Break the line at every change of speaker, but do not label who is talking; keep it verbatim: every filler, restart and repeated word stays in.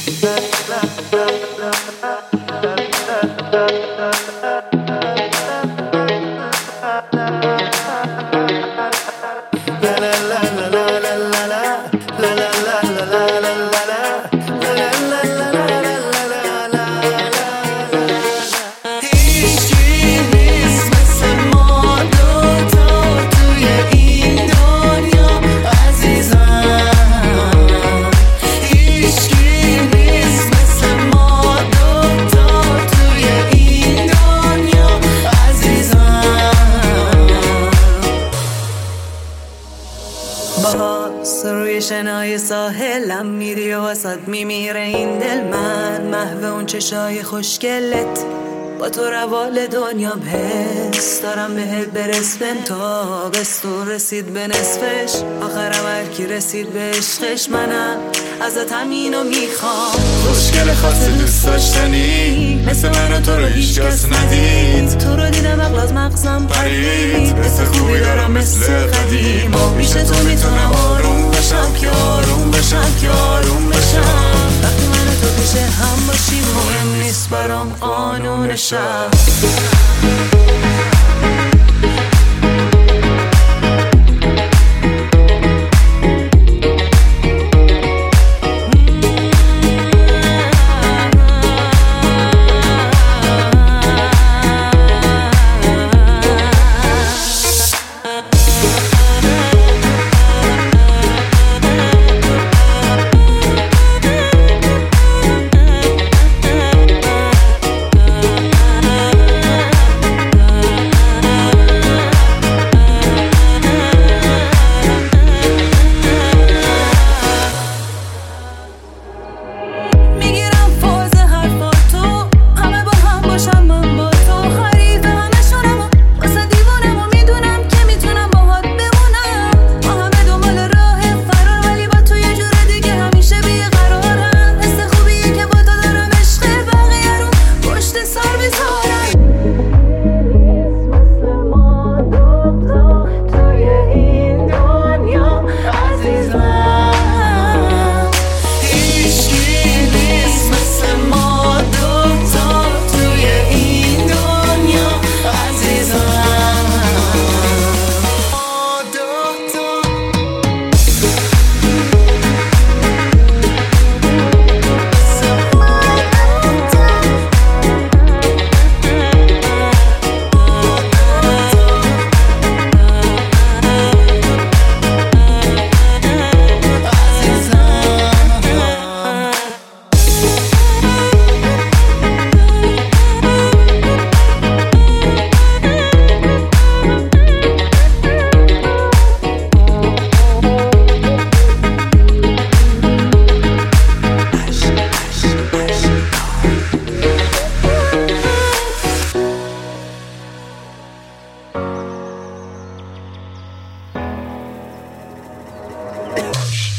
روی شنای ساحلم میری و واسد میمیره این دل من، محو اون چشای خوشگلت، با تو روال دنیام حس دارم بهت برسم. تا بستون رسید به نصفش، آخرم هرکی رسید به عشقش، منم ازت همینو میخوام.
خوشگل خاص دوست داشتنی، مثل من و تو رو هیچ کس ندید.
تو رو دیدم عقل از مغزم
پرید، مثل خوبی دارم مثل قدیم. و پیش تو میتونم آروم بشم که آروم بشم که آروم بشم.
وقتی من و تو پیش هم باشیم مهم نیست برام قانون شب.
Shh.